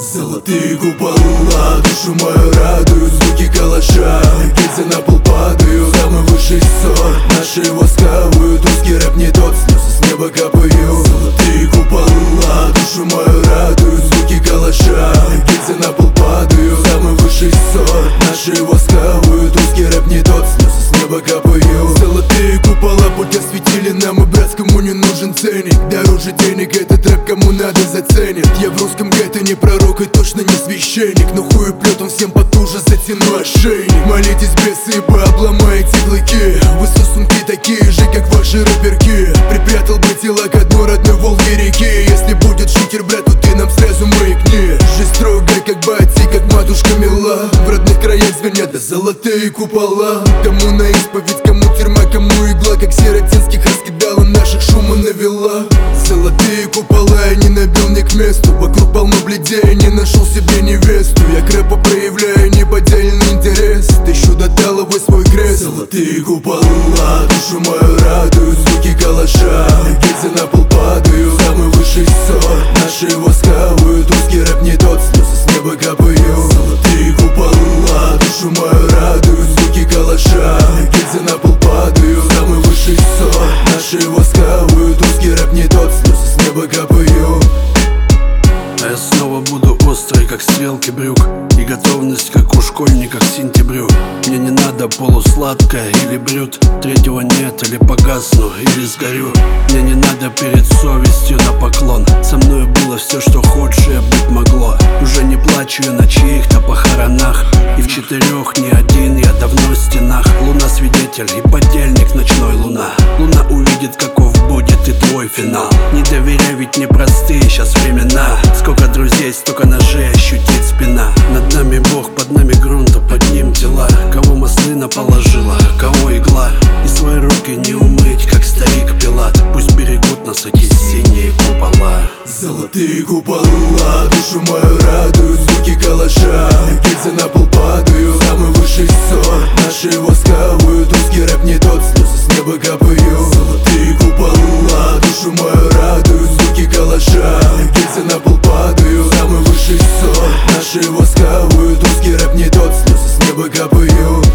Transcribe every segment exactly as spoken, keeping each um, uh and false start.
Золотые купола, душу мою радуют звуки калаша. Гильзы на пол падают, самый высший сорт. Наши восковывают, русский рэп не тот, слезы с неба капают. Золотые купола, душу мою радуют звуки калаша. Гильзы на пол падают, самый высший сорт. Наши восковывают, русский рэп не тот, слезы с неба капают. Золотые купола, путь осветили нам, и брат, кому не нужен ценник. Дороже денег этот рэп кому надо заценит. Я в русском гэто не пророк и точно не священник, но хуй плет он всем потуже, затяну ошейник. Молитесь, бесы, ибо обломаете клыки. Вы сосунки такие же, как ваши рэперки. Припрятал бы тела к одной родной Волге реки. Если будет шутер, брат, то ты нам сразу маякни. Жизнь строгая, как бати, как матушка мила. В родных краях звенят да золотые купола. Кому на исповедь, кому тюрьма, кому игла. Как сиротинских раскидала, наших шума навела. Золотые купола, я не набил ни к месту. Вокруг полно бледей, не нашел себе невесту. Я к рэпу проявляю неподдельный интерес. Тыщу до таловой свой крест. Золотые купола, душу мою радуют звуки калаша. Гильзы на пол падают, самый высший сорт. Наши восковывают, русский рэп не тот, слезы с неба капают. Золотые купола, душу мою радуют звуки калаша. Гильзы на пол падают, самый высший сорт. Наши восковывают, русский рэп не тот, слезы с неба капают. А я снова буду острый, как стрелки брюк, и готовность, как у школьника к сентябрю. Мне не надо полусладкое или брют. Третьего нет, или погасну, или сгорю. Мне не надо перед совестью на поклон. Со мной было все, что худшее быть могло. Уже не плачу я на чьих-то похоронах, и в четырех не один, я давно в стенах. Луна свидетель и подельник ночной луна. Луна увидит, каков будет и твой финал. Не доверяй, ведь непростые сейчас времена. Сколько друзей, столько ножей ощутит спина. Над нами Бог, под нами грунт, а под ним тела. Кого маслина положила, кого игла. И свои руки не умыть, как старик Пилат. Пусть берегут нас эти синие купола. Золотые купола, душу мою радуют звуки калаша. Гильзы на пол падают, самый высший сорт. Наши восковывают, русский рэп не тот, слезы с неба капают. Золотые купола, душу мою радуют звуки калаша. Гильзы на пол падают, самый высший сорт. Наши восковывают, русский рэп не тот, слезы с неба капают.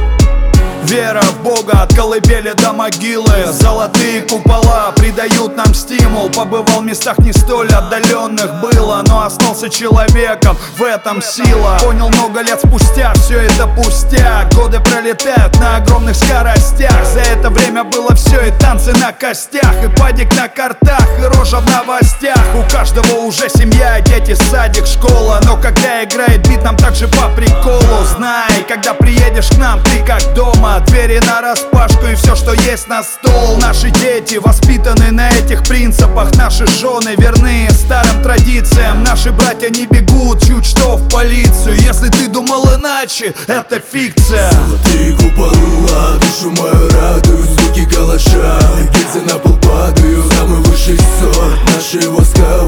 Вера в Бога от колыбели до могилы. Золотые купола придают нам стимул. Побывал в местах не столь отдаленных было, но остался человеком, в этом сила. Понял много лет спустя, все это пустяк. Годы пролетают на огромных скоростях. За это время было все и танцы на костях, и падик на картах, и рожа в новостях. У каждого уже семья, дети, садик, школа. Но когда играет бит, нам также по приколу. Знай, когда приедешь к нам, ты как дома. Двери нараспашку и все, что есть на стол. Наши дети воспитаны на этих принципах. Наши жены верны старым традициям. Наши братья не бегут чуть что в полицию. Если ты думал иначе, это фикция. Золотые купола, душу мою радуют звуки калаша. Гильзы на пол падают, самый высший сорт. Наши восковывают,